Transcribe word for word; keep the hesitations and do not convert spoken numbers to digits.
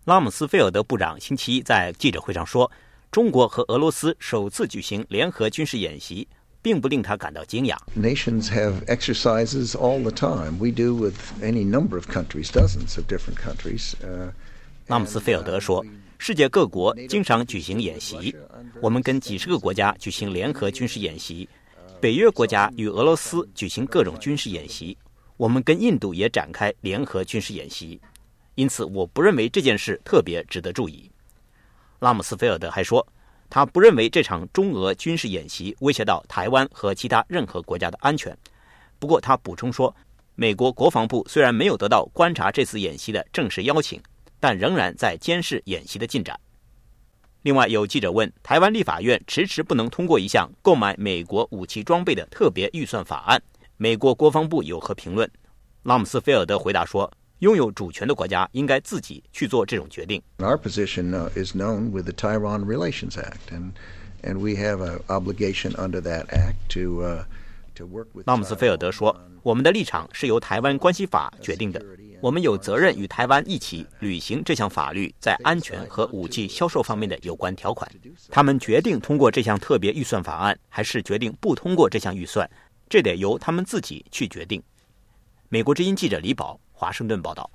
拉姆斯菲尔德部长星期一在记者会上说，中国和俄罗斯首次举行联合军事演习，并不令他感到惊讶。 Nations have exercises all the time. We do with any number of countries, dozens of different countries. Uh, 拉姆斯菲尔德说，世界各国经常举行演习，我们跟几十个国家举行联合军事演习，北约国家与俄罗斯举行各种军事演习，我们跟印度也展开联合军事演习。因此我不认为这件事特别值得注意。拉姆斯菲尔德还说，他不认为这场中俄军事演习威胁到台湾和其他任何国家的安全。不过他补充说，美国国防部虽然没有得到观察这次演习的正式邀请，但仍然在监视演习的进展。另外有记者问，台湾立法院迟迟不能通过一项购买美国武器装备的特别预算法案，美国国防部有何评论？拉姆斯菲尔德回答说，拥有主权的国家应该自己去做这种决定。 Our position uh, is known with the Taiwan Relations Act, and and we have an obligation under that act to uh, to work with. 拉姆斯菲尔德说，我们的立场是由台湾关系法决定的，我们有责任与台湾一起履行这项法律在安全和武器销售方面的有关条款。他们决定通过这项特别预算法案，还是决定不通过这项预算，这得由他们自己去决定。美国之音记者李宝华盛顿报道。